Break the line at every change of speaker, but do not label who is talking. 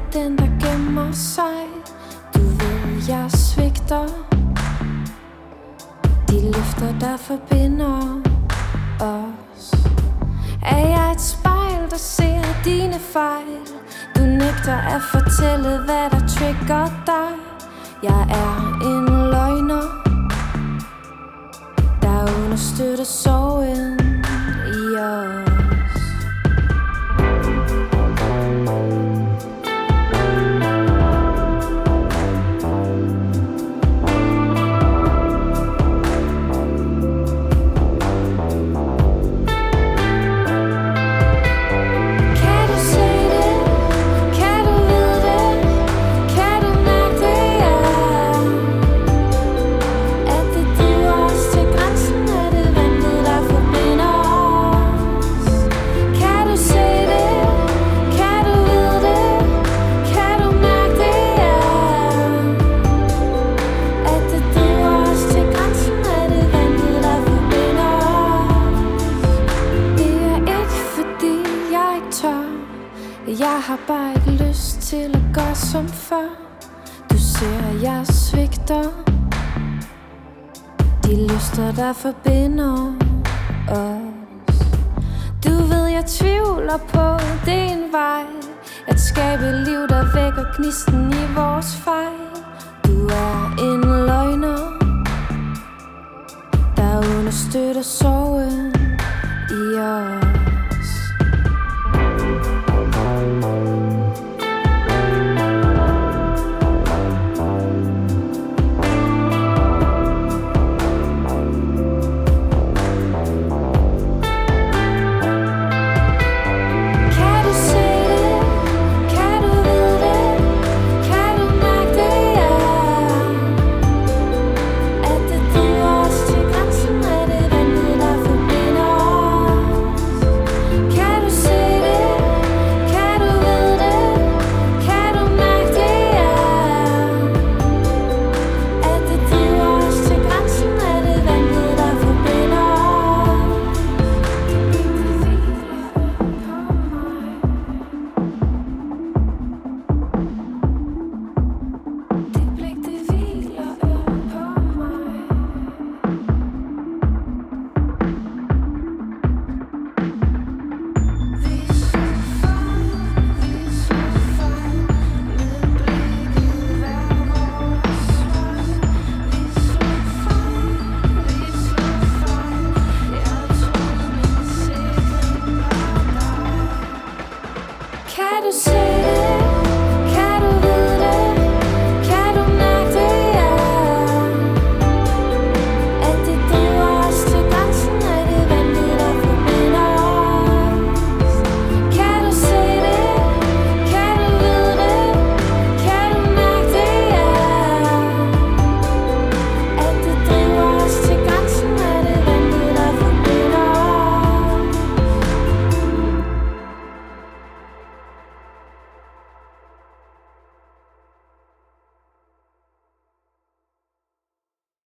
den der gemmer sig. Du ved jeg svigter. De løfter der forbinder os. Er jeg et spejl der ser dine fejl? Du nægter at fortælle hvad der trigger dig. Jeg er en løgner der understøtter sorgen i os. Jeg har bare ikke lyst til at gøre som før. Du ser jeg svigter. De lyster der forbinder os. Du ved jeg tvivler på din vej. At skabe liv der vækker gnisten i vores fejl. Du er en løgner der understøtter sorgen